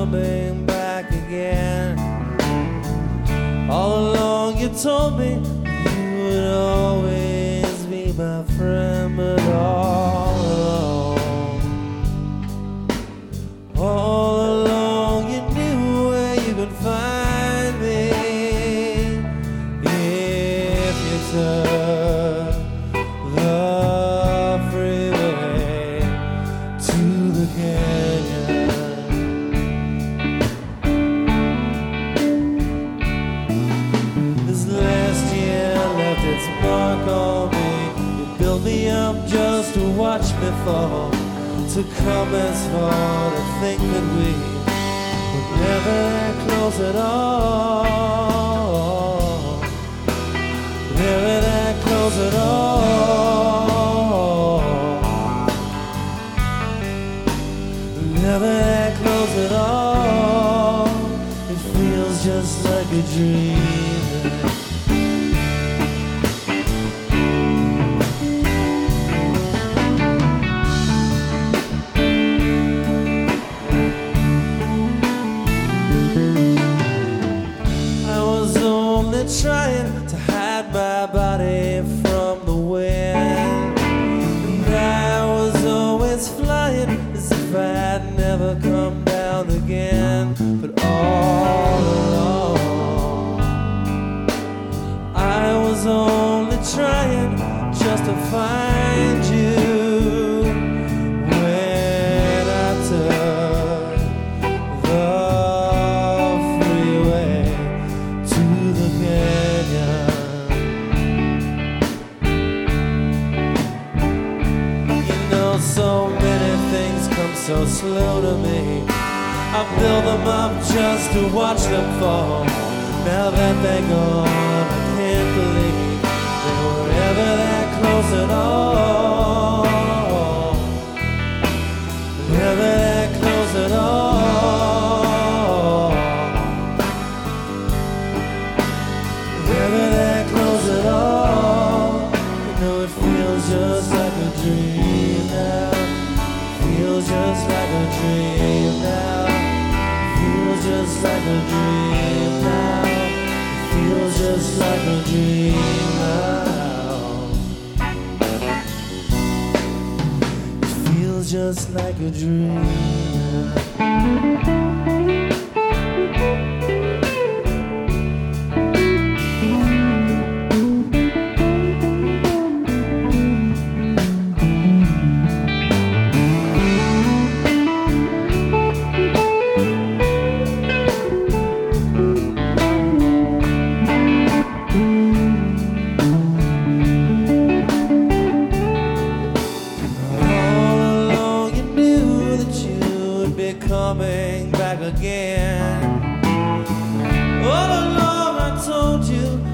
coming back again. All along you told me you would always be my friend, but all along you knew where you could find me if you took the freeway to the canyon. This last year left its mark on me. You built me up just to watch me fall, to come as far to think that we were never that close at all. Never that close at all. Never that close at all. It feels just like a dream. Trying to hide my body from the wind, and I was always flying as if I'd never come down again. But all along I was only trying just to find you. When I took the freeway to the canyon, you know, so many things come so slow to me. I build them up just to watch them fall. Now that they're gone, I can't believe they were ever that close at all. Never that close at all. Never that close at all. You know, it feels just like a dream now. Feels just like a dream now. Feels just like a dream now. Feels just like a dream now. It feels just like a dream now. Coming back again. All along I told you